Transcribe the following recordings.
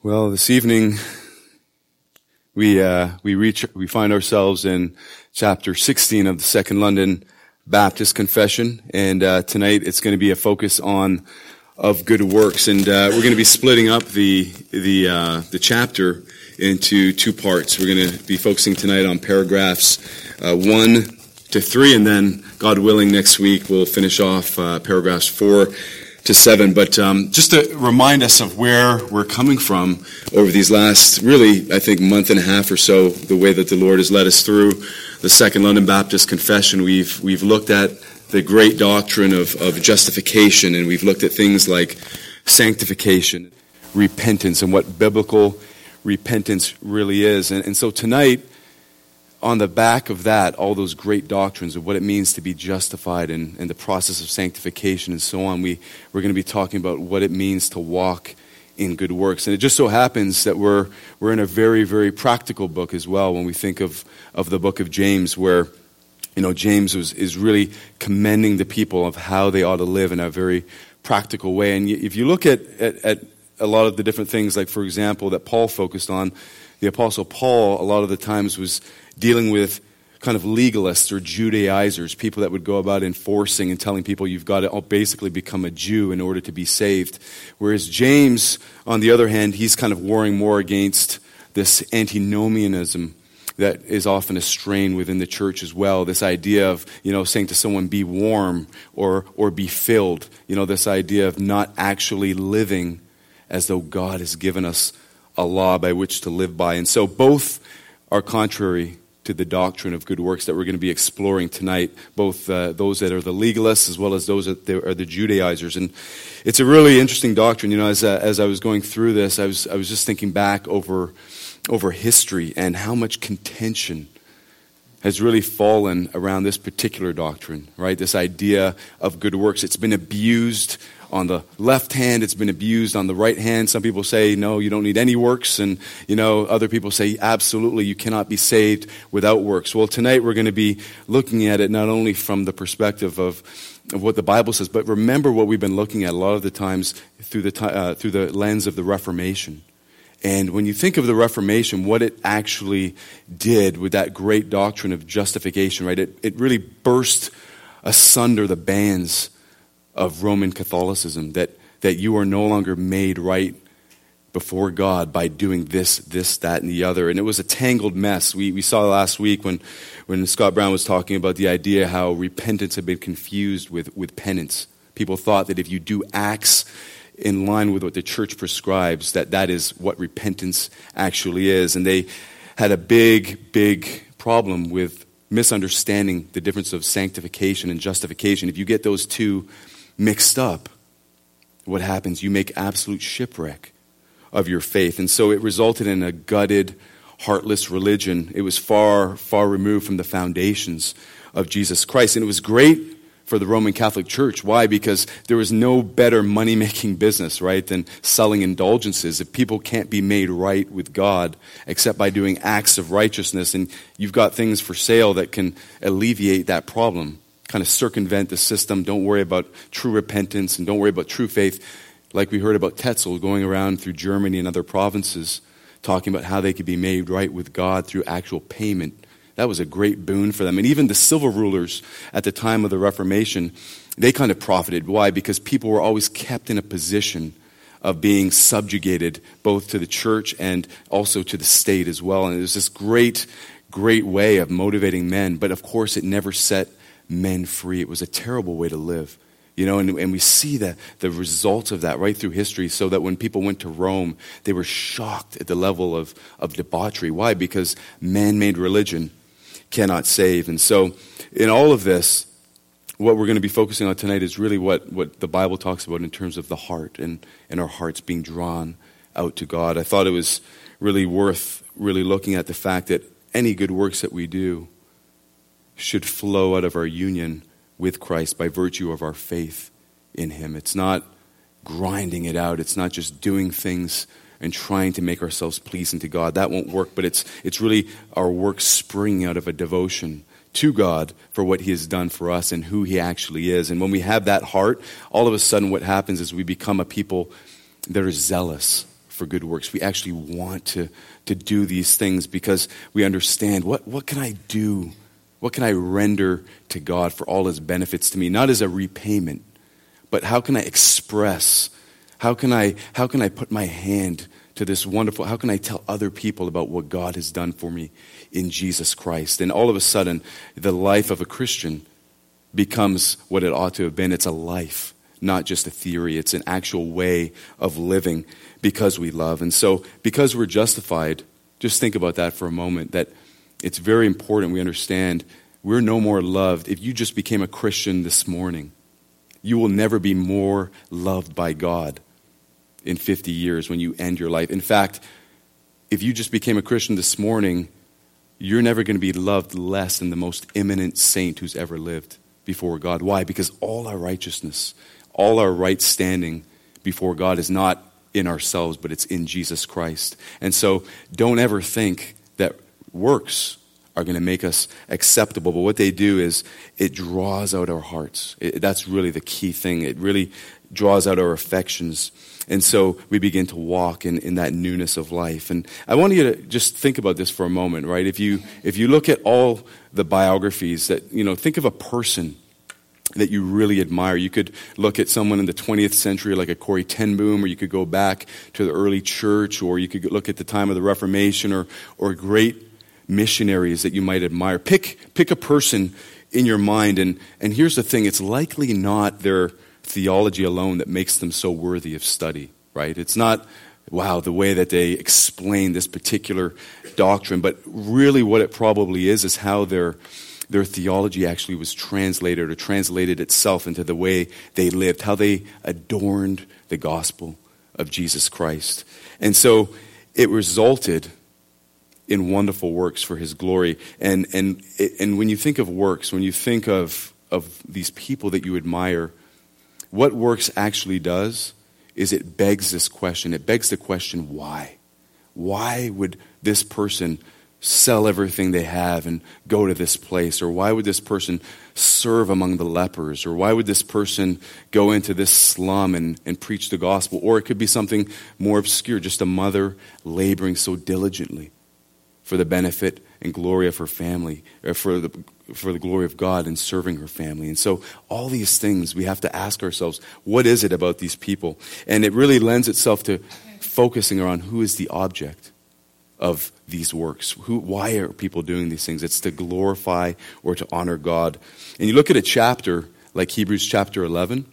Well, this evening we find ourselves in chapter 16 of the Second London Baptist Confession, and tonight it's going to be a focus on of good works, and we're going to be splitting up the chapter into two parts. We're going to be focusing tonight on paragraphs 1 to 3, and then God willing next week we'll finish off paragraphs 4 to 7, but just to remind us of where we're coming from over these last, really, I think, month and a half or so, the way that the Lord has led us through the Second London Baptist Confession. We've looked at the great doctrine of justification, and we've looked at things like sanctification, repentance, and what biblical repentance really is. And so tonight, on the back of that, all those great doctrines of what it means to be justified and the process of sanctification and so on, we're going to be talking about what it means to walk in good works. And it just so happens that we're in a very, very practical book as well when we think of the book of James, where James is really commending the people of how they ought to live in a very practical way. And if you look at a lot of the different things, like, for example, that Paul focused on, the Apostle Paul, a lot of the times, was dealing with kind of legalists or Judaizers, people that would go about enforcing and telling people you've got to basically become a Jew in order to be saved. Whereas James, on the other hand, he's kind of warring more against this antinomianism that is often a strain within the church as well. This idea of, saying to someone, be warm or be filled. This idea of not actually living as though God has given us a law by which to live by. And so both are contrary to the doctrine of good works that we're going to be exploring tonight, both those that are the legalists as well as those that are the Judaizers. And it's a really interesting doctrine. As I was going through this, I was just thinking back over history and how much contention has really fallen around this particular doctrine, right? This idea of good works. It's been abused on the left hand, it's been abused on the right hand. Some people say, no, you don't need any works. And, other people say, absolutely, you cannot be saved without works. Well, tonight we're going to be looking at it not only from the perspective of what the Bible says, but remember what we've been looking at a lot of the times through the lens of the Reformation. And when you think of the Reformation, what it actually did with that great doctrine of justification, right? It really burst asunder the bands of Roman Catholicism, that you are no longer made right before God by doing this, that, and the other. And it was a tangled mess. We saw last week when Scott Brown was talking about the idea how repentance had been confused with penance. People thought that if you do acts in line with what the church prescribes, that is what repentance actually is. And they had a big, big problem with misunderstanding the difference of sanctification and justification. If you get those two mixed up, what happens? You make absolute shipwreck of your faith. And so it resulted in a gutted, heartless religion. It was far, far removed from the foundations of Jesus Christ. And it was great for the Roman Catholic Church. Why? Because there was no better money-making business, right, than selling indulgences. If people can't be made right with God except by doing acts of righteousness, and you've got things for sale that can alleviate that problem, kind of circumvent the system, don't worry about true repentance, and don't worry about true faith, like we heard about Tetzel going around through Germany and other provinces, talking about how they could be made right with God through actual payment. That was a great boon for them. And even the civil rulers at the time of the Reformation, they kind of profited. Why? Because people were always kept in a position of being subjugated both to the church and also to the state as well. And it was this great, great way of motivating men. But of course, it never set men free. It was a terrible way to live. And we see the results of that right through history, so that when people went to Rome, they were shocked at the level of debauchery. Why? Because man-made religion cannot save. And so in all of this, what we're going to be focusing on tonight is really what the Bible talks about in terms of the heart and our hearts being drawn out to God. I thought it was really worth really looking at the fact that any good works that we do should flow out of our union with Christ by virtue of our faith in Him. It's not grinding it out. It's not just doing things and trying to make ourselves pleasing to God. That won't work, but it's really our work springing out of a devotion to God for what He has done for us and who He actually is. And when we have that heart, all of a sudden what happens is we become a people that are zealous for for good works. We actually want to do these things because we understand what can I do? What can I render to God for all his benefits to me? Not as a repayment, but how can I express? How can I put my hand to this wonderful, how can I tell other people about what God has done for me in Jesus Christ? And all of a sudden, the life of a Christian becomes what it ought to have been. It's a life, not just a theory. It's an actual way of living because we love. And so, because we're justified, just think about that for a moment, that it's very important we understand we're no more loved. If you just became a Christian this morning, you will never be more loved by God in 50 years when you end your life. In fact, if you just became a Christian this morning, you're never going to be loved less than the most eminent saint who's ever lived before God. Why? Because all our righteousness, all our right standing before God is not in ourselves, but it's in Jesus Christ. And so don't ever think that works are going to make us acceptable. But what they do is it draws out our hearts. That's really the key thing. It really draws out our affections. And so we begin to walk in that newness of life. And I want you to just think about this for a moment, right? If you look at all the biographies that, think of a person that you really admire. You could look at someone in the 20th century like a Corrie ten Boom, or you could go back to the early church, or you could look at the time of the Reformation, or great missionaries that you might admire. Pick a person in your mind, and here's the thing, it's likely not their theology alone that makes them so worthy of study, right? It's not, wow, the way that they explain this particular doctrine, but really what it probably is how their theology actually was translated or translated itself into the way they lived, how they adorned the gospel of Jesus Christ. And so it resulted in wonderful works for his glory. And when you think of works, when you think of these people that you admire, what works actually does is it begs this question. It begs the question, why? Why would this person sell everything they have and go to this place? Or why would this person serve among the lepers? Or why would this person go into this slum and preach the gospel? Or it could be something more obscure, just a mother laboring so diligently for the benefit and glory of her family, or for the glory of God and serving her family. And so all these things, we have to ask ourselves, what is it about these people? And it really lends itself to focusing around who is the object of these works. Why are people doing these things? It's to glorify or to honor God. And you look at a chapter like Hebrews chapter 11,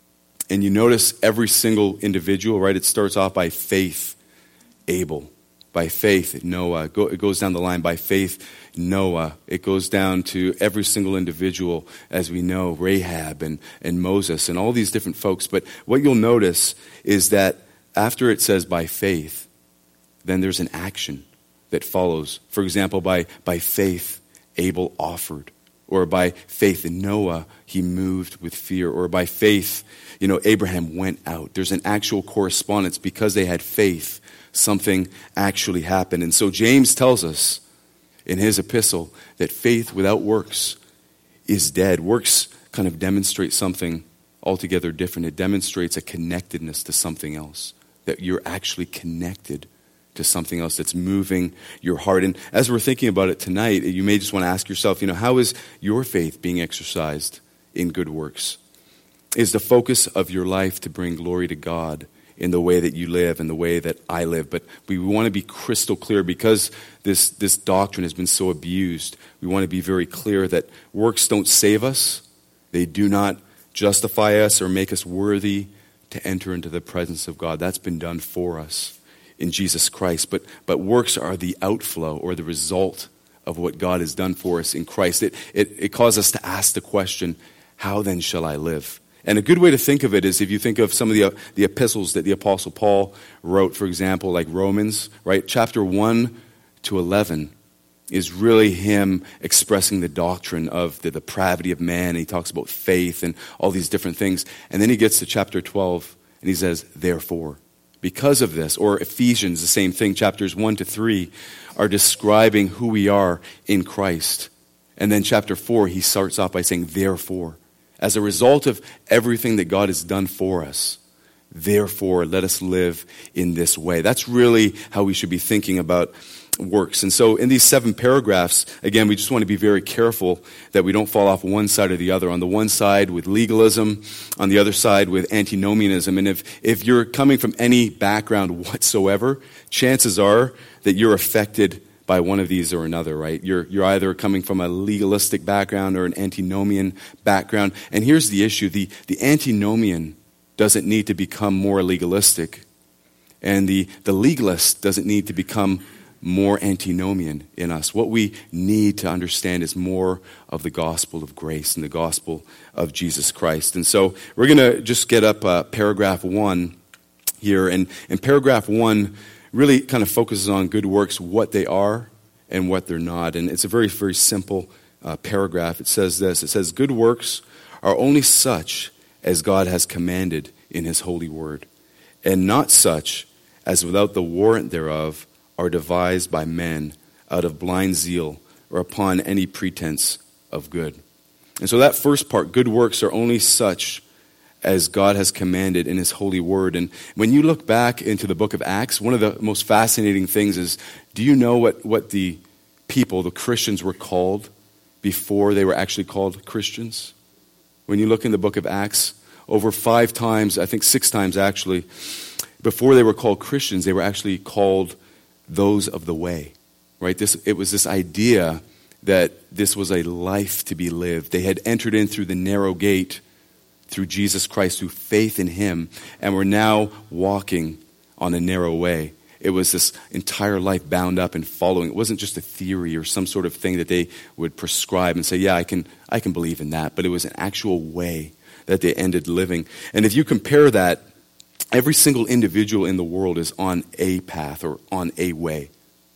and you notice every single individual, right? It starts off by faith, Abel. By faith, Noah. It goes down the line. By faith, Noah. It goes down to every single individual, as we know, Rahab and Moses and all these different folks. But what you'll notice is that after it says by faith, then there's an action that follows. For example, by faith, Abel offered. Or by faith in Noah, he moved with fear. Or by faith, Abraham went out. There's an actual correspondence. Because they had faith, something actually happened. And so James tells us in his epistle that faith without works is dead. Works kind of demonstrate something altogether different. It demonstrates a connectedness to something else, that you're actually connected to something else that's moving your heart. And as we're thinking about it tonight, you may just want to ask yourself, how is your faith being exercised in good works? Is the focus of your life to bring glory to God in the way that you live and the way that I live? But we want to be crystal clear, because this doctrine has been so abused. We want to be very clear that works don't save us. They do not justify us or make us worthy to enter into the presence of God. That's been done for us in Jesus Christ. But works are the outflow or the result of what God has done for us in Christ. It causes us to ask the question, how then shall I live? And a good way to think of it is if you think of some of the epistles that the Apostle Paul wrote, for example, like Romans, right? Chapter 1 to 11 is really him expressing the doctrine of the depravity of man. And he talks about faith and all these different things. And then he gets to chapter 12 and he says, therefore, because of this. Or Ephesians, the same thing, chapters 1 to 3 are describing who we are in Christ. And then chapter 4, he starts off by saying, therefore. As a result of everything that God has done for us, Therefore, let us live in this way. That's really how we should be thinking about works. And so in these 7 paragraphs, again, we just want to be very careful that we don't fall off one side or the other. On the one side with legalism, on the other side with antinomianism. And if you're coming from any background whatsoever, chances are that you're affected by one of these or another, right? You're either coming from a legalistic background or an antinomian background. And here's the issue. The antinomian doesn't need to become more legalistic. And the legalist doesn't need to become more antinomian in us. What we need to understand is more of the gospel of grace and the gospel of Jesus Christ. And so we're going to just get up paragraph 1 here. And paragraph 1 really kind of focuses on good works, what they are and what they're not. And it's a very, very simple paragraph. It says this. It says, good works are only such as God has commanded in his holy word, and not such as without the warrant thereof are devised by men out of blind zeal or upon any pretense of good. And so that first part, good works are only such as God has commanded in his holy word. And when you look back into the book of Acts, one of the most fascinating things is, do you know what the people, the Christians, were called before they were actually called Christians? When you look in the book of Acts, over 5 times, I think 6 times actually, before they were called Christians, they were actually called those of the way, right? It was this idea that this was a life to be lived. They had entered in through the narrow gate, through Jesus Christ, through faith in him, and were now walking on a narrow way. It was this entire life bound up in following. It wasn't just a theory or some sort of thing that they would prescribe and say, yeah, I can believe in that. But it was an actual way that they ended living. And if you compare that, every single individual in the world is on a path or on a way.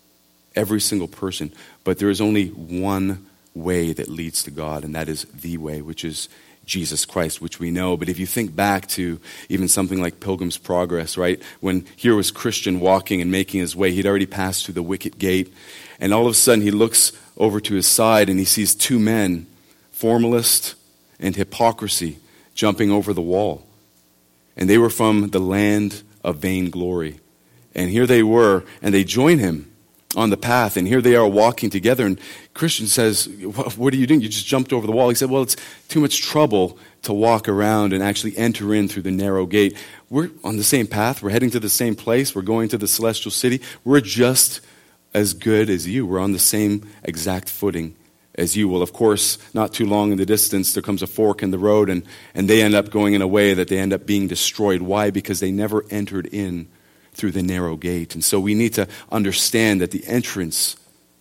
Every single person. But there is only one way that leads to God, and that is the way, which is Jesus Christ, which we know. But if you think back to even something like Pilgrim's Progress, right? When here was Christian walking and making his way, he'd already passed through the wicket gate, and all of a sudden he looks over to his side and he sees 2 men, formalist and hypocrisy, jumping over the wall. And they were from the land of vainglory. And here they were, and they join him on the path, and here they are walking together. And Christian says, what are you doing? You just jumped over the wall. He said, well, it's too much trouble to walk around and actually enter in through the narrow gate. We're on the same path. We're heading to the same place. We're going to the celestial city. We're just as good as you. We're on the same exact footing as you. Well, of course, not too long in the distance, there comes a fork in the road, and they end up going in a way that they end up being destroyed. Why? Because they never entered in through the narrow gate. And so we need to understand that the entrance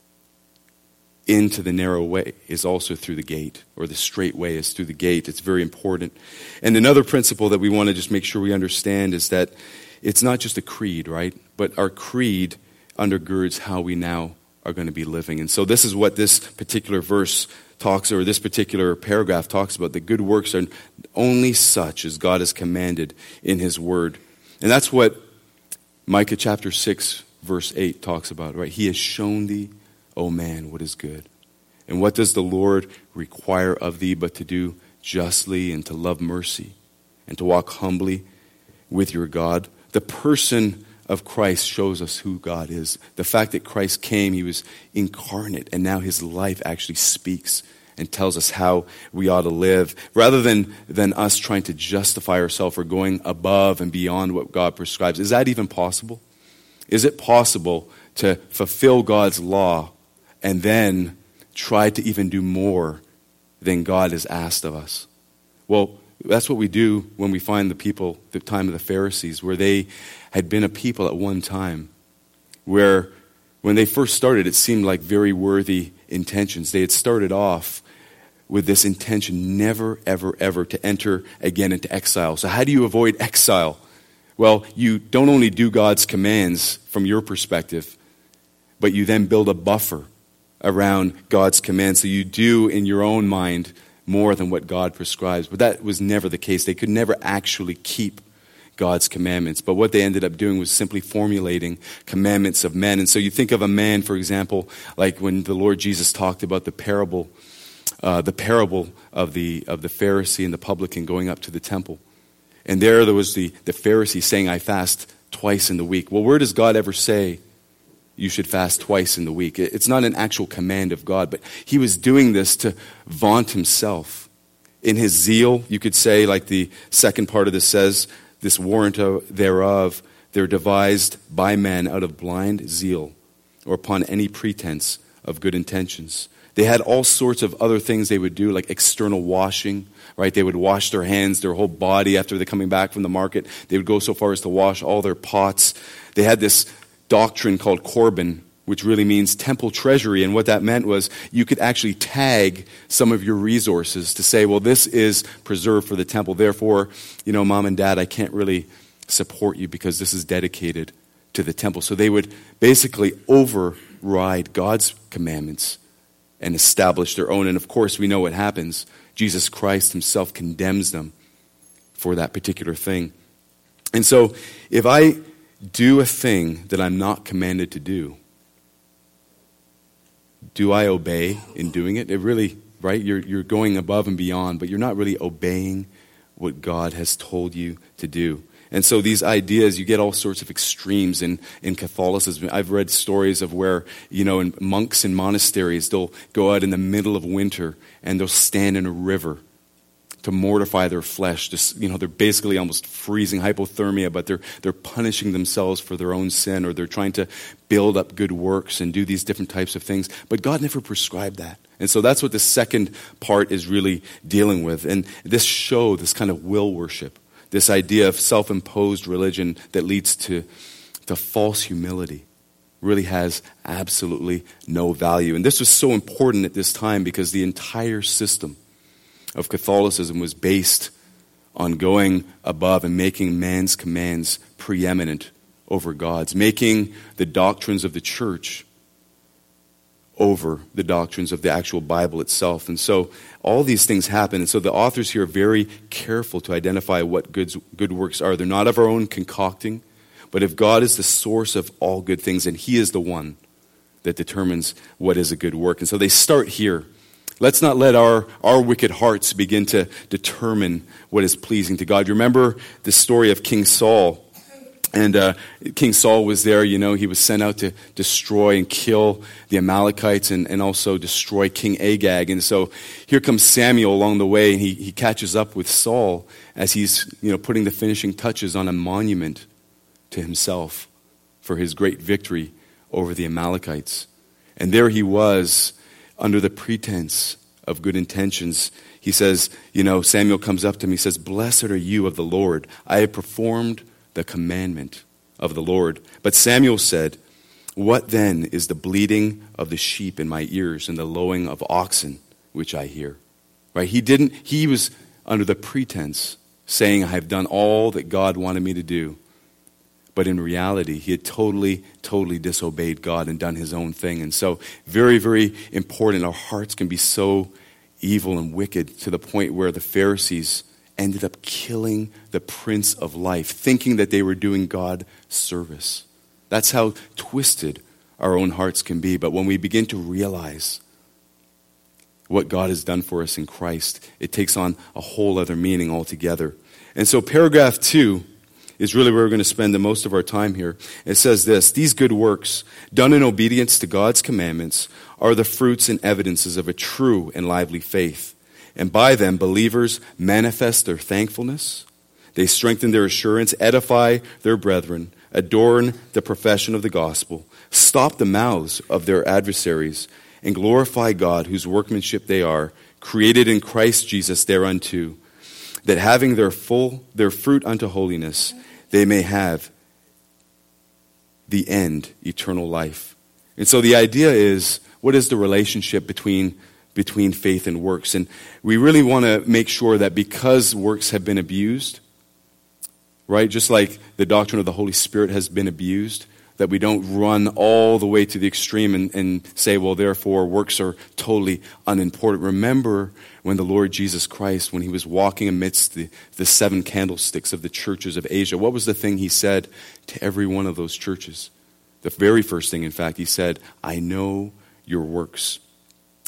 into the narrow way is also through the gate, or the straight way is through the gate. It's very important. And another principle that we want to just make sure we understand is that it's not just a creed, right? But our creed undergirds how we now are going to be living. And so this is what this particular verse talks, or this particular paragraph talks about. The good works are only such as God has commanded in his word. And that's what Micah chapter 6 verse 8 talks about, right? He has shown thee, O man, what is good. And what does the Lord require of thee but to do justly and to love mercy and to walk humbly with your God? The person of Christ shows us who God is. The fact that Christ came, he was incarnate, and now his life actually speaks and tells us how we ought to live, rather than us trying to justify ourselves or going above and beyond what God prescribes. Is that even possible? Is it possible to fulfill God's law and then try to even do more than God has asked of us? Well, that's what we do when we find the people, the time of the Pharisees, where they had been a people at one time, where when they first started, it seemed like very worthy intentions. They had started off with this intention never, ever, ever to enter again into exile. So how do you avoid exile? Well, you don't only do God's commands from your perspective, but you then build a buffer around God's commands. So you do in your own mind more than what God prescribes. But that was never the case. They could never actually keep God's commandments. But what they ended up doing was simply formulating commandments of men. And so you think of a man, for example, like when the Lord Jesus talked about the parable of the Pharisee and the publican going up to the temple. And there was the Pharisee saying, I fast twice in the week. Well, where does God ever say you should fast twice in the week? It's not an actual command of God, but he was doing this to vaunt himself. In his zeal, you could say, like the second part of this says, this warrant thereof, they're devised by men out of blind zeal or upon any pretense of good intentions. They had all sorts of other things they would do, like external washing, right? They would wash their hands, their whole body after they're coming back from the market. They would go so far as to wash all their pots. They had this doctrine called Corban, which really means temple treasury. And what that meant was you could actually tag some of your resources to say, well, this is preserved for the temple. Therefore, mom and dad, I can't really support you because this is dedicated to the temple. So they would basically override God's commandments and establish their own. And of course, we know what happens. Jesus Christ himself condemns them for that particular thing. And so if I do a thing that I'm not commanded to do I obey in doing it? It really, right? You're going above and beyond, but you're not really obeying what God has told you to do. And so these ideas, you get all sorts of extremes in Catholicism. I've read stories of where, in monks in monasteries, they'll go out in the middle of winter and they'll stand in a river to mortify their flesh. They're basically almost freezing, hypothermia, but they're punishing themselves for their own sin, or they're trying to build up good works and do these different types of things. But God never prescribed that. And so that's what the second part is really dealing with. And this kind of will worship, this idea of self-imposed religion that leads to false humility, really has absolutely no value. And this was so important at this time because the entire system of Catholicism was based on going above and making man's commands preeminent over God's, making the doctrines of the church over the doctrines of the actual Bible itself. And so all these things happen. And so the authors here are very careful to identify what good works are. They're not of our own concocting, but if God is the source of all good things, and he is the one that determines what is a good work. And so they start here. Let's not let our wicked hearts begin to determine what is pleasing to God. You remember the story of King Saul. And King Saul was there, he was sent out to destroy and kill the Amalekites and also destroy King Agag. And so here comes Samuel along the way, and he catches up with Saul as he's putting the finishing touches on a monument to himself for his great victory over the Amalekites. And there he was, under the pretense of good intentions. He says, Samuel comes up to him, he says, "Blessed are you of the Lord. I have performed the commandment of the Lord." But Samuel said, "What then is the bleating of the sheep in my ears and the lowing of oxen which I hear?" Right? He was under the pretense saying, "I have done all that God wanted me to do." But in reality, he had totally disobeyed God and done his own thing. And so, very, very important. Our hearts can be so evil and wicked to the point where the Pharisees ended up killing the Prince of Life, thinking that they were doing God service. That's how twisted our own hearts can be. But when we begin to realize what God has done for us in Christ, it takes on a whole other meaning altogether. And so paragraph 2 is really where we're going to spend the most of our time here. It says this: "These good works, done in obedience to God's commandments, are the fruits and evidences of a true and lively faith. And by them, believers manifest their thankfulness. They strengthen their assurance, edify their brethren, adorn the profession of the gospel, stop the mouths of their adversaries, and glorify God, whose workmanship they are, created in Christ Jesus thereunto, that having their fruit unto holiness, they may have the end, eternal life." And so the idea is, what is the relationship between faith and works? And we really want to make sure that because works have been abused, right, just like the doctrine of the Holy Spirit has been abused, that we don't run all the way to the extreme and say, well, therefore, works are totally unimportant. Remember when the Lord Jesus Christ, when he was walking amidst the 7 candlesticks of the churches of Asia, what was the thing he said to every one of those churches? The very first thing, in fact, he said, "I know your works.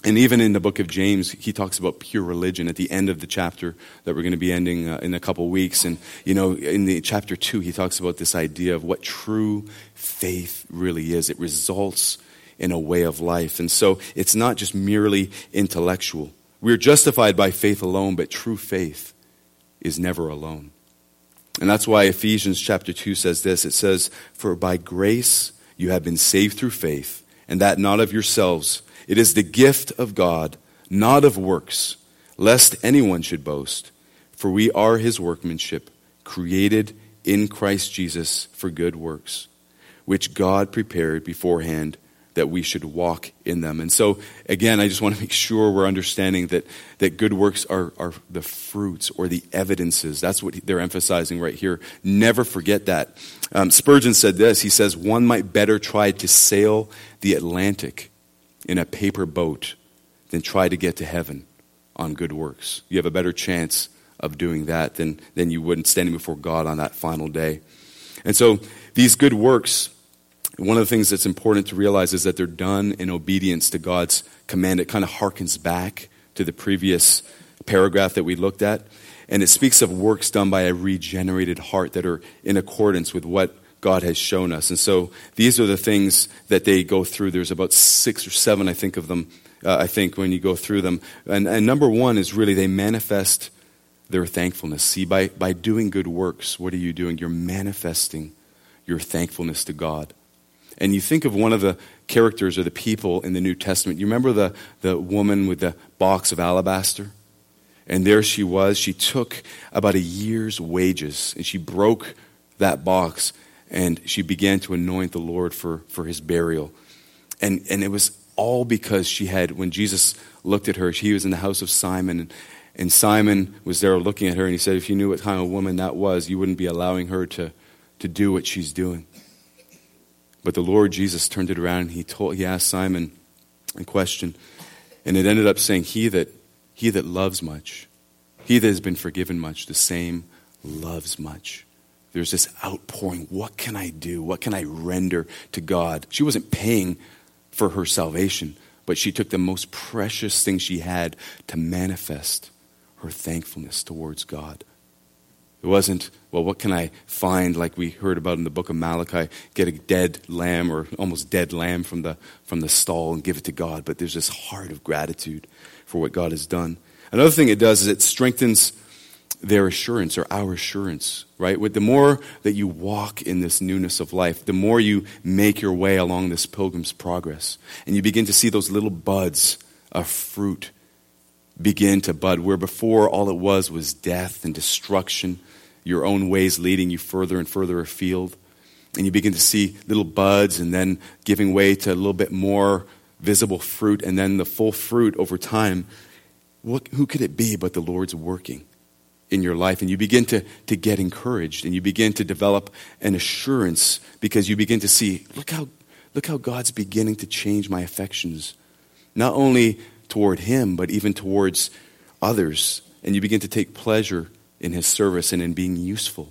And even in the book of James, he talks about pure religion at the end of the chapter that we're going to be ending in a couple weeks. And, in the chapter 2, he talks about this idea of what true faith really is. It results in a way of life. And so it's not just merely intellectual. We're justified by faith alone, but true faith is never alone. And that's why Ephesians chapter 2 says this. It says, "For by grace you have been saved through faith, and that not of yourselves. It is the gift of God, not of works, lest anyone should boast. For we are his workmanship, created in Christ Jesus for good works, which God prepared beforehand that we should walk in them." And so, again, I just want to make sure we're understanding that good works are the fruits or the evidences. That's what they're emphasizing right here. Never forget that. Spurgeon said this. He says, "One might better try to sail the Atlantic in a paper boat than try to get to heaven on good works." You have a better chance of doing that than you would standing before God on that final day. And so these good works, one of the things that's important to realize is that they're done in obedience to God's command. It kind of harkens back to the previous paragraph that we looked at. And it speaks of works done by a regenerated heart that are in accordance with what God has shown us. And so these are the things that they go through. There's about 6 or 7, I think, of them, when you go through them. And number one is really they manifest their thankfulness. See, by doing good works, what are you doing? You're manifesting your thankfulness to God. And you think of one of the characters or the people in the New Testament. You remember the woman with the box of alabaster? And there she was. She took about a year's wages, and she broke that box, and she began to anoint the Lord for his burial. And it was all because she had, when Jesus looked at her, he was in the house of Simon, and Simon was there looking at her, and he said, if you knew what kind of woman that was, you wouldn't be allowing her to do what she's doing. But the Lord Jesus turned it around, and he asked Simon a question, and it ended up saying, he that loves much, he that has been forgiven much, the same loves much. There's this outpouring. What can I do? What can I render to God? She wasn't paying for her salvation, but she took the most precious thing she had to manifest her thankfulness towards God. It wasn't, well, what can I find, like we heard about in the book of Malachi, get a dead lamb or almost dead lamb from the stall and give it to God. But there's this heart of gratitude for what God has done. Another thing it does is it strengthens their assurance or our assurance, right? The more that you walk in this newness of life, the more you make your way along this pilgrim's progress. And you begin to see those little buds of fruit begin to bud, where before all it was death and destruction, your own ways leading you further and further afield. And you begin to see little buds and then giving way to a little bit more visible fruit, and then the full fruit over time. Who could it be but the Lord's working in your life? And you begin to get encouraged, and you begin to develop an assurance because you begin to see, look how God's beginning to change my affections, not only toward him, but even towards others. And you begin to take pleasure in his service and in being useful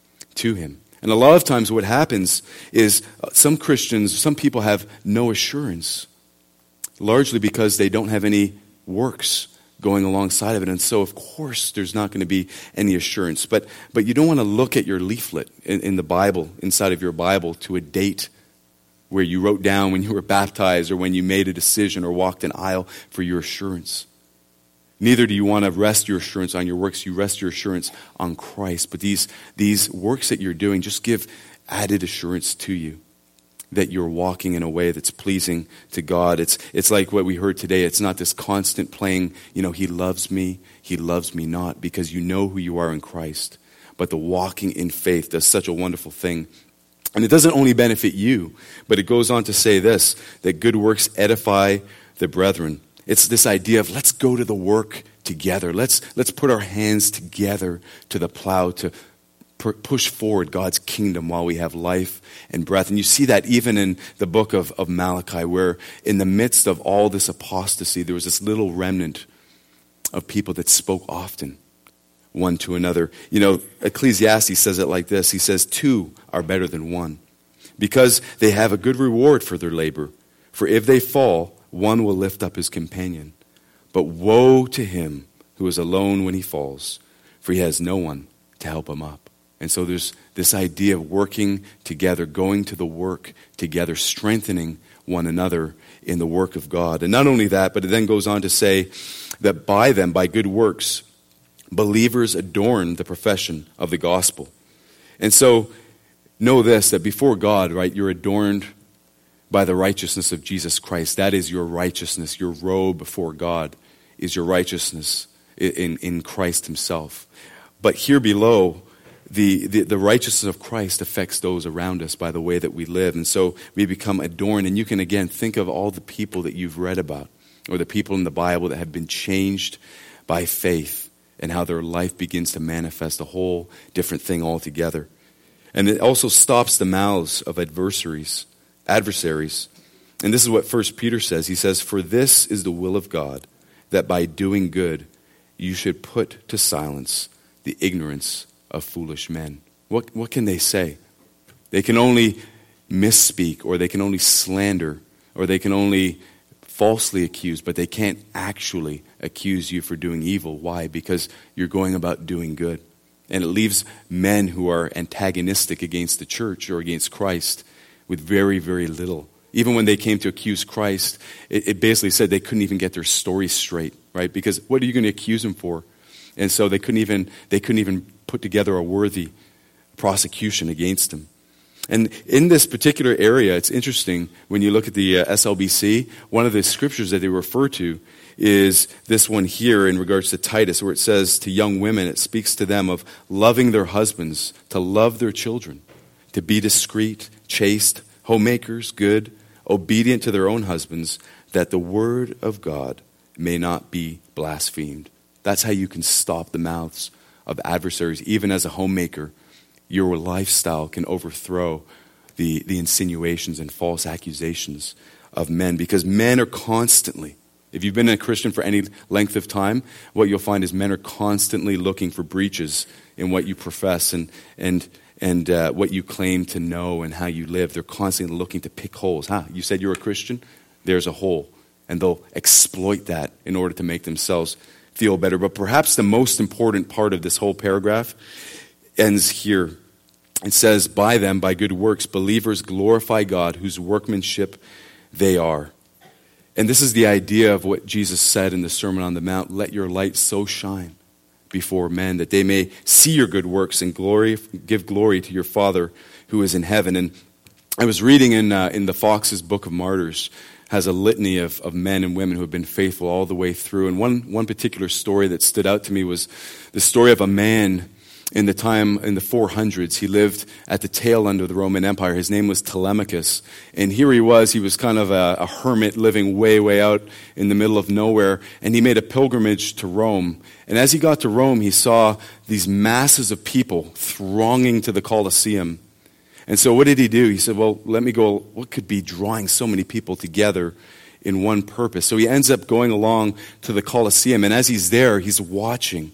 to him. And a lot of times what happens is some people have no assurance, largely because they don't have any works going alongside of it. And so, of course, there's not going to be any assurance. But you don't want to look at your leaflet in the Bible, inside of your Bible, to a date where you wrote down when you were baptized or when you made a decision or walked an aisle for your assurance. Neither do you want to rest your assurance on your works. You rest your assurance on Christ. But these works that you're doing just give added assurance to you that you're walking in a way that's pleasing to God. It's like what we heard today. It's not this constant playing, he loves me not, because you know who you are in Christ. But the walking in faith does such a wonderful thing. And it doesn't only benefit you, but it goes on to say this, that good works edify the brethren. It's this idea of let's go to the work together. Let's put our hands together to the plow to push forward God's kingdom while we have life and breath. And you see that even in the book of Malachi, where in the midst of all this apostasy, there was this little remnant of people that spoke often one to another. Ecclesiastes says it like this. He says, 2 are better than 1, because they have a good reward for their labor. For if they fall, one will lift up his companion. But woe to him who is alone when he falls, for he has no one to help him up. And so there's this idea of working together, going to the work together, strengthening one another in the work of God. And not only that, but it then goes on to say that by them, by good works, believers adorn the profession of the gospel. And so know this, that before God, right, you're adorned by the righteousness of Jesus Christ. That is your righteousness. Your robe before God is your righteousness in Christ himself. But here below, the righteousness of Christ affects those around us by the way that we live. And so we become adorned. And you can, again, think of all the people that you've read about, or the people in the Bible that have been changed by faith, and how their life begins to manifest a whole different thing altogether. And it also stops the mouths of adversaries. And this is what 1 Peter says. He says, "For this is the will of God, that by doing good you should put to silence the ignorance of foolish men." What can they say? They can only misspeak, or they can only slander, or they can only falsely accuse, but they can't actually accuse you for doing evil. Why? Because you're going about doing good. And it leaves men who are antagonistic against the church or against Christ with very, very little. Even when they came to accuse Christ, it basically said they couldn't even get their story straight, right? Because what are you going to accuse him for? And so they couldn't even put together a worthy prosecution against him. And in this particular area, it's interesting when you look at the SLBC, one of the scriptures that they refer to is this one here in regards to Titus, where it says to young women, it speaks to them of loving their husbands, to love their children, to be discreet, chaste, homemakers, good, obedient to their own husbands, that the word of God may not be blasphemed. That's how you can stop the mouths of adversaries. Even as a homemaker, your lifestyle can overthrow the insinuations and false accusations of men. Because men are constantly, if you've been a Christian for any length of time, what you'll find is men are constantly looking for breaches in what you profess and what you claim to know and how you live. They're constantly looking to pick holes. You said you're a Christian? There's a hole. And they'll exploit that in order to make themselves feel better. But perhaps the most important part of this whole paragraph ends here. It says, by them, by good works, believers glorify God, whose workmanship they are. And this is the idea of what Jesus said in the Sermon on the Mount. Let your light so shine before men that they may see your good works and give glory to your Father who is in heaven. And I was reading in the Fox's Book of Martyrs, has a litany of men and women who have been faithful all the way through. And one particular story that stood out to me was the story of a man in the 400s. He lived at the tail end of the Roman Empire. His name was Telemachus. And here he was kind of a hermit living way, way out in the middle of nowhere. And he made a pilgrimage to Rome. And as he got to Rome, he saw these masses of people thronging to the Colosseum. And so what did he do? He said, well, let me go, what could be drawing so many people together in one purpose? So he ends up going along to the Colosseum. And as he's there, he's watching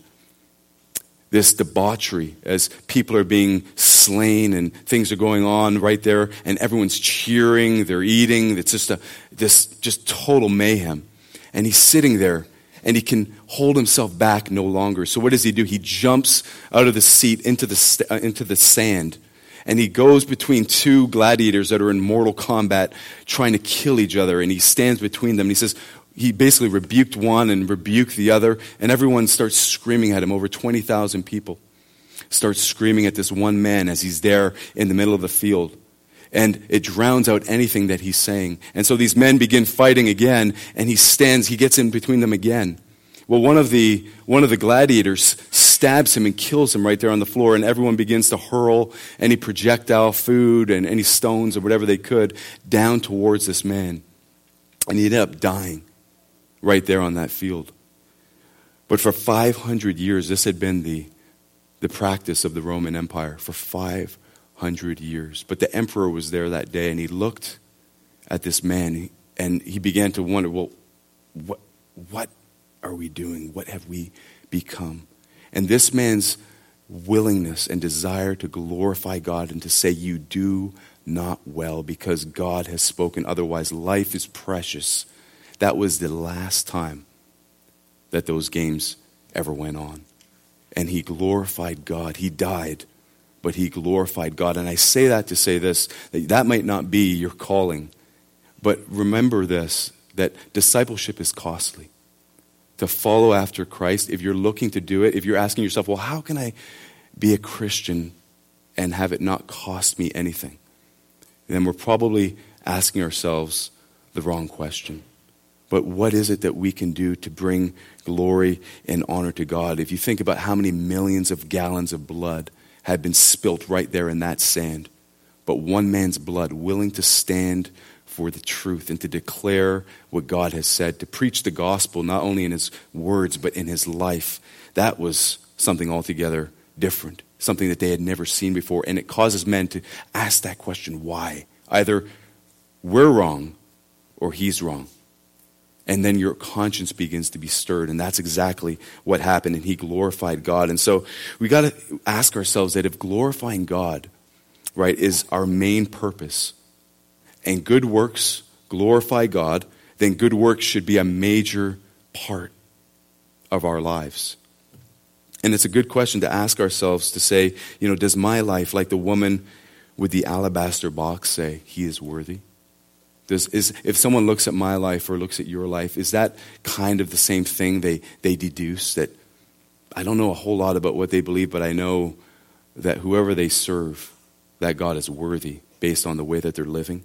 this debauchery as people are being slain and things are going on right there, and everyone's cheering, they're eating. It's just total mayhem. And he's sitting there, and he can hold himself back no longer. So what does he do? He jumps out of the seat into the sand, and he goes between two gladiators that are in mortal combat trying to kill each other, and he stands between them. And he says, he basically rebuked one and rebuked the other, and everyone starts screaming at him. Over 20,000 people start screaming at this one man as he's there in the middle of the field. And it drowns out anything that he's saying. And so these men begin fighting again, and he gets in between them again. Well, one of the gladiators stabs him and kills him right there on the floor, and everyone begins to hurl any projectile food and any stones or whatever they could down towards this man. And he ended up dying right there on that field. But for 500 years, this had been the practice of the Roman Empire for 500 years. But the emperor was there that day, and he looked at this man, and he began to wonder, well, what are we doing? What have we become? And this man's willingness and desire to glorify God and to say, you do not well, because God has spoken otherwise. Life is precious. that was the last time that those games ever went on. And he glorified God. He died, but he glorified God. And I say that to say this, that might not be your calling. But remember this, that discipleship is costly. To follow after Christ, if you're looking to do it, if you're asking yourself, well, how can I be a Christian and have it not cost me anything? Then we're probably asking ourselves the wrong question. But what is it that we can do to bring glory and honor to God? If you think about how many millions of gallons of blood had been spilt right there in that sand, but one man's blood willing to stand for the truth and to declare what God has said, to preach the gospel not only in his words but in his life, that was something altogether different, something that they had never seen before. And it causes men to ask that question, why? Either we're wrong or he's wrong. And then your conscience begins to be stirred. And that's exactly what happened. And he glorified God. And so we got to ask ourselves that if glorifying God, right, is our main purpose, and good works glorify God, then good works should be a major part of our lives. And it's a good question to ask ourselves to say, does my life, like the woman with the alabaster box, say, he is worthy? If someone looks at my life or looks at your life, is that kind of the same thing they deduce? That I don't know a whole lot about what they believe, but I know that whoever they serve, that God is worthy based on the way that they're living.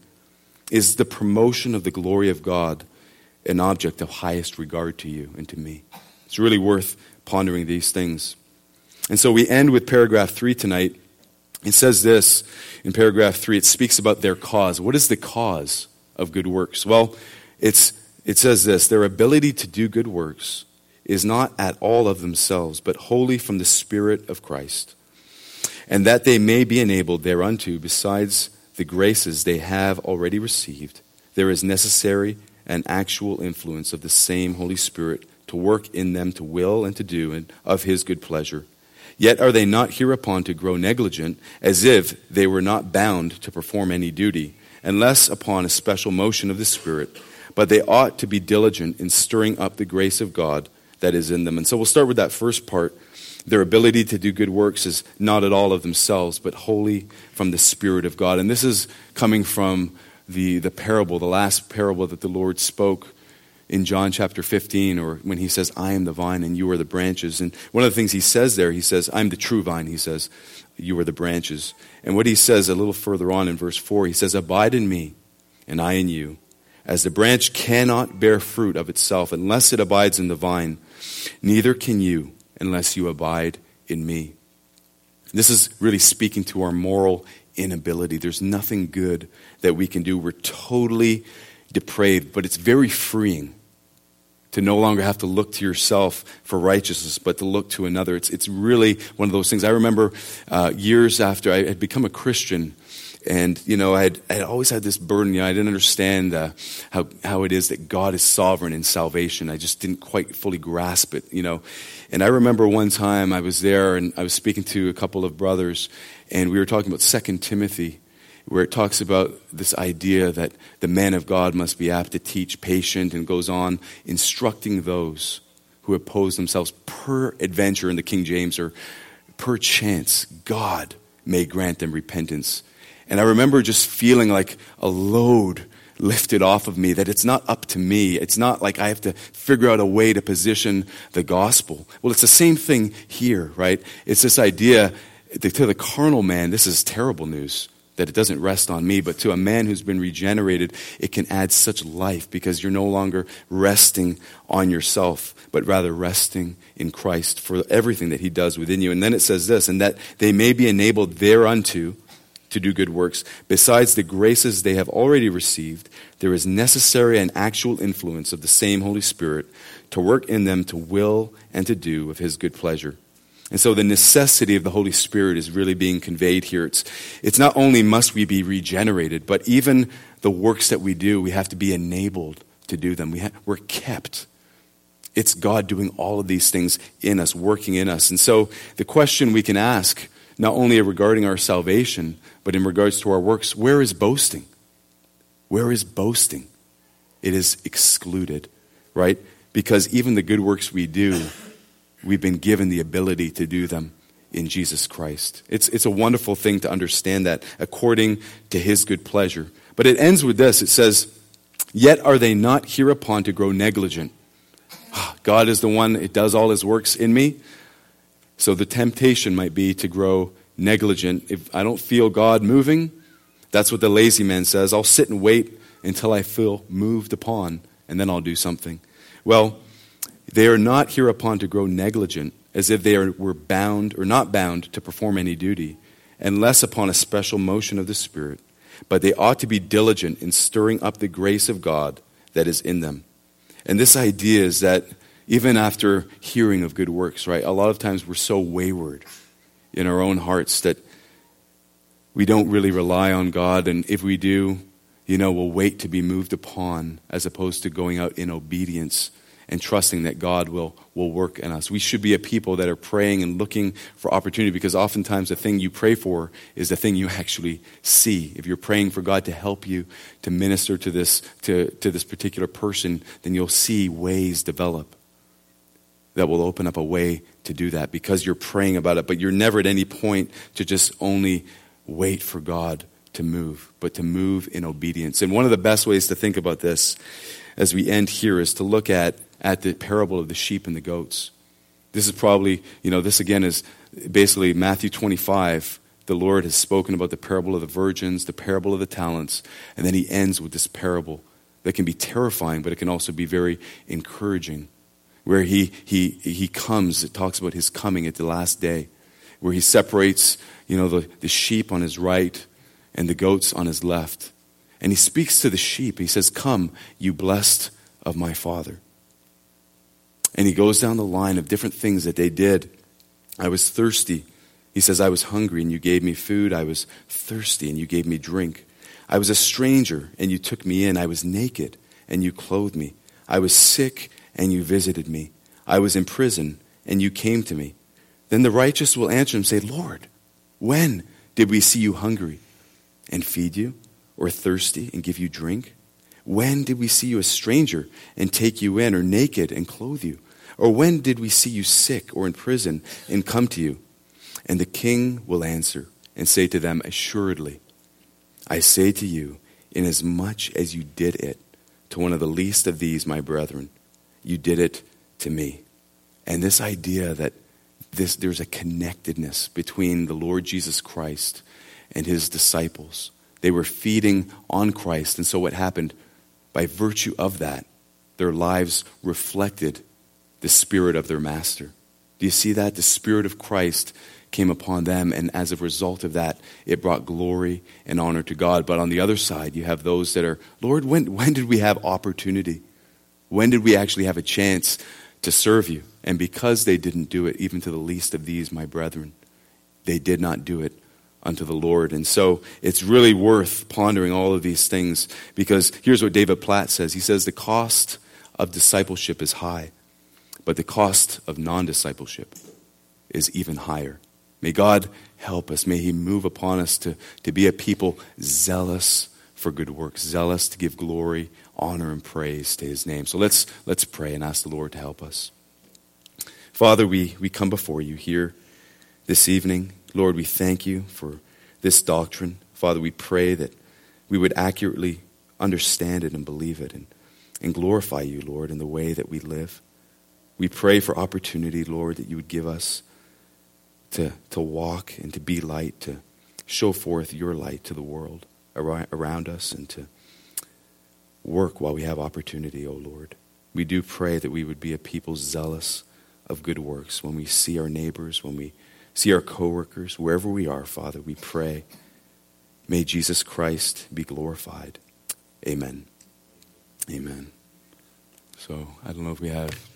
Is the promotion of the glory of God an object of highest regard to you and to me? It's really worth pondering these things. And so we end with paragraph 3 tonight. It says this in paragraph 3. It speaks about their cause. What is the cause of good works? Well, it says this: their ability to do good works is not at all of themselves, but wholly from the Spirit of Christ, and that they may be enabled thereunto, besides the graces they have already received, there is necessary and actual influence of the same Holy Spirit to work in them to will and to do and of his good pleasure. Yet are they not hereupon to grow negligent, as if they were not bound to perform any duty, unless upon a special motion of the Spirit, but they ought to be diligent in stirring up the grace of God that is in them. And so we'll start with that first part. Their ability to do good works is not at all of themselves, but wholly from the Spirit of God. And this is coming from the parable, the last parable that the Lord spoke in John chapter 15, or when he says, I am the vine and you are the branches. And one of the things he says there, he says, I'm the true vine. He says, you are the branches. And what he says a little further on in verse 4, he says, abide in me and I in you. As the branch cannot bear fruit of itself unless it abides in the vine, neither can you unless you abide in me. This is really speaking to our moral inability. There's nothing good that we can do. We're totally depraved, but it's very freeing to no longer have to look to yourself for righteousness, but to look to another. It's really one of those things. I remember years after I had become a Christian, and I had always had this burden. I didn't understand how it is that God is sovereign in salvation. I just didn't quite fully grasp it. And I remember one time I was there and I was speaking to a couple of brothers, and we were talking about 2 Timothy, where it talks about this idea that the man of God must be apt to teach, patient, and goes on instructing those who oppose themselves, peradventure in the King James, or perchance God may grant them repentance. And I remember just feeling like a load lifted off of me, that it's not up to me. It's not like I have to figure out a way to position the gospel. Well, it's the same thing here, right? It's this idea that to the carnal man, this is terrible news, that it doesn't rest on me, but to a man who's been regenerated, it can add such life, because you're no longer resting on yourself, but rather resting in Christ for everything that he does within you. And then it says this, and that they may be enabled thereunto to do good works. Besides the graces they have already received, there is necessary and actual influence of the same Holy Spirit to work in them to will and to do of his good pleasure. And so the necessity of the Holy Spirit is really being conveyed here. It's not only must we be regenerated, but even the works that we do, we have to be enabled to do them. We're kept. It's God doing all of these things in us, working in us. And so the question we can ask, not only regarding our salvation, but in regards to our works, where is boasting? Where is boasting? it is excluded, right? Because even the good works we do, we've been given the ability to do them in Jesus Christ. It's a wonderful thing to understand that according to his good pleasure. But it ends with this. It says, yet are they not hereupon to grow negligent. God is the one that does all his works in me. So the temptation might be to grow negligent. If I don't feel God moving, that's what the lazy man says. I'll sit and wait until I feel moved upon, and then I'll do something. Well, they are not hereupon to grow negligent, as if they were bound or not bound to perform any duty, unless upon a special motion of the Spirit. But they ought to be diligent in stirring up the grace of God that is in them. And this idea is that even after hearing of good works, right, a lot of times we're so wayward in our own hearts that we don't really rely on God. And if we do, we'll wait to be moved upon as opposed to going out in obedience and trusting that God will work in us. We should be a people that are praying and looking for opportunity, because oftentimes the thing you pray for is the thing you actually see. If you're praying for God to help you to minister to this particular person, then you'll see ways develop that will open up a way to do that because you're praying about it. But you're never at any point to just only wait for God to move, but to move in obedience. And one of the best ways to think about this as we end here is to look at the parable of the sheep and the goats. This is probably, this again is basically Matthew 25. The Lord has spoken about the parable of the virgins, the parable of the talents, and then he ends with this parable that can be terrifying, but it can also be very encouraging, where he comes. It talks about his coming at the last day, where he separates, the sheep on his right and the goats on his left. And he speaks to the sheep. He says, "Come, you blessed of my Father." And he goes down the line of different things that they did. I was thirsty. He says, "I was hungry and you gave me food. I was thirsty and you gave me drink. I was a stranger and you took me in. I was naked and you clothed me. I was sick and you visited me. I was in prison and you came to me." Then the righteous will answer him and say, "Lord, when did we see you hungry and feed you, or thirsty and give you drink? When did we see you a stranger and take you in, or naked and clothe you? Or when did we see you sick or in prison and come to you?" And the king will answer and say to them, "Assuredly, I say to you, inasmuch as you did it to one of the least of these, my brethren, you did it to me." And this idea that there's a connectedness between the Lord Jesus Christ and his disciples. They were feeding on Christ. And so what happened? By virtue of that, their lives reflected the spirit of their master. Do you see that? The Spirit of Christ came upon them, and as a result of that, it brought glory and honor to God. But on the other side, you have those that are, "Lord, when did we have opportunity? When did we actually have a chance to serve you?" And because they didn't do it, even to the least of these, my brethren, they did not do it unto the Lord. And so it's really worth pondering all of these things, because here's what David Platt says. He says, "The cost of discipleship is high, but the cost of non-discipleship is even higher." May God help us. May he move upon us to be a people zealous for good works, zealous to give glory, honor, and praise to his name. So let's pray and ask the Lord to help us. Father, we come before you here this evening. Lord, we thank you for this doctrine. Father, we pray that we would accurately understand it and believe it and glorify you, Lord, in the way that we live. We pray for opportunity, Lord, that you would give us to walk and to be light, to show forth your light to the world around us, and to work while we have opportunity, O Lord. We do pray that we would be a people zealous of good works. When we see our neighbors, when we see our coworkers, wherever we are, Father, we pray, may Jesus Christ be glorified. Amen. Amen. So I don't know if we have